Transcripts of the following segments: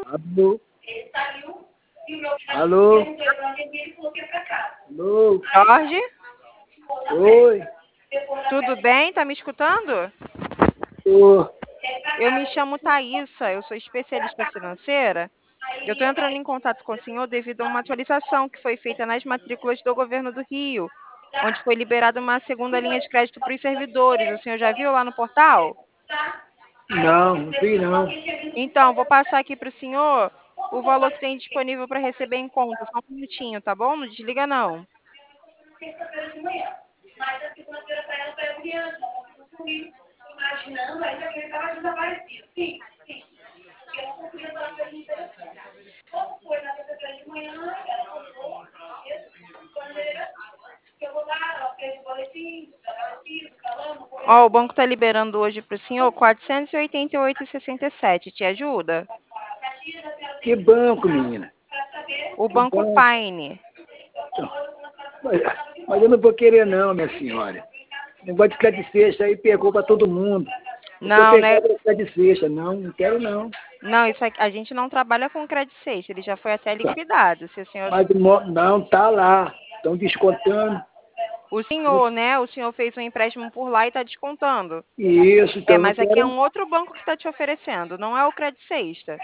Alô? Alô? Alô? Jorge, Oi? tudo bem? Tá me escutando? Ô, Eu me chamo Thaísa, eu sou especialista financeira. Eu estou entrando em contato com o senhor devido a uma atualização que foi feita nas matrículas do governo do Rio, onde foi liberada uma segunda linha de crédito para os servidores. O senhor já viu lá no portal? não vi não. Então, vou passar aqui para o senhor o valor que tem disponível para receber em conta. Só um minutinho, tá bom? Não desliga, não. Ó, o banco está liberando hoje para o senhor 488,67. Te ajuda? Que banco, menina? O Que Banco banco? Paine. Mas, mas eu não vou querer não, minha senhora. O negócio de crédito sexta aí pegou para todo mundo. Eu tô Não, né? pegando crédito sexta. Não quero não. Não, isso aqui, a gente não trabalha com crédito safe, ele já foi até liquidado. Se o senhor, Mas não, tá lá. Estão descontando. né? O senhor fez um empréstimo por lá e está descontando. Isso, então É, eu não mas aqui é quero. um outro banco que está te oferecendo, não é o Crédito Sexta.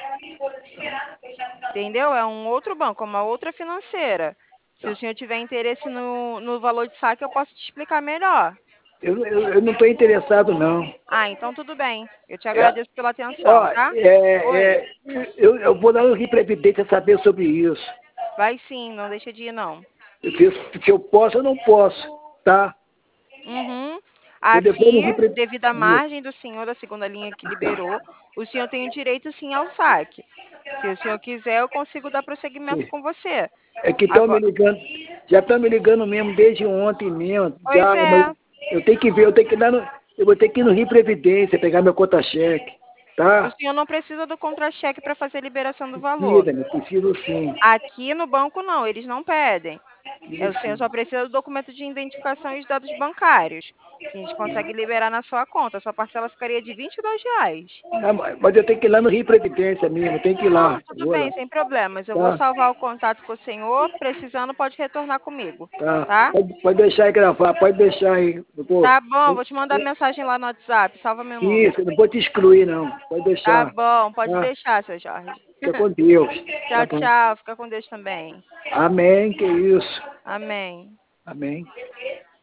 Entendeu? É um outro banco, uma outra financeira. Se o senhor tiver interesse no valor de saque, eu posso te explicar melhor. Eu não estou interessado não. Ah, então tudo bem. Eu te É, agradeço pela atenção, ó, tá? Oi. eu vou lá no Rio Previdência saber sobre isso. Vai sim, não deixa de ir, não. Se eu posso, eu não posso, tá? Uhum. Eu depois no Aqui, Rio Previdência. devido à margem do senhor, da segunda linha que liberou, o senhor tem o direito sim ao saque. Se o senhor quiser, eu consigo dar prosseguimento com você. É que estão me Agora, ligando, já estão me ligando mesmo desde ontem mesmo. pois Já, mas é, eu tenho que ver, eu tenho que ir lá no, eu vou ter que ir no Rio Previdência, pegar meu conta-cheque, o tá? senhor não precisa do contra-cheque para fazer a liberação do valor. Precisa, né? Preciso sim. Aqui no banco não, eles não pedem. É, o Preciso senhor sim. só precisa do documento de identificação e os dados bancários, que a gente consegue liberar na sua conta. A sua parcela ficaria de R$ 22. Ah, mas eu tenho que ir lá no Rio Previdência mesmo, eu tenho que ir Não, lá. Eu tudo vou lá, bem, sem problemas. Eu vou tá? salvar o contato com o senhor. Precisando, pode retornar comigo, Tá. tá? Pode deixar aí gravar, pode deixar aí. Tá bom, vou te mandar mensagem lá no WhatsApp. Salva meu número. Isso, eu não vou te excluir não. Pode Tá deixar. bom, pode Tá? deixar, seu Jorge. Fica com Deus. Tá Tchau, bom. tchau. Fica com Deus também. Amém, que isso. Amém. Amém.